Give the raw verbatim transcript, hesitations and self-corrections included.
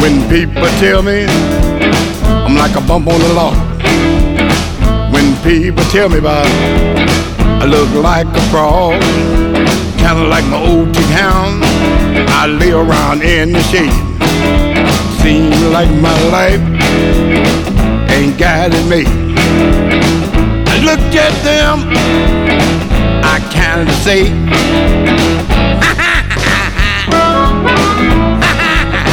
When people tell me I'm like a bump on the log, when people tell me about I look like a frog, kinda like my old T-hound, I lay around in the shade. Seems like my life ain't got it made. I look at them, I kinda say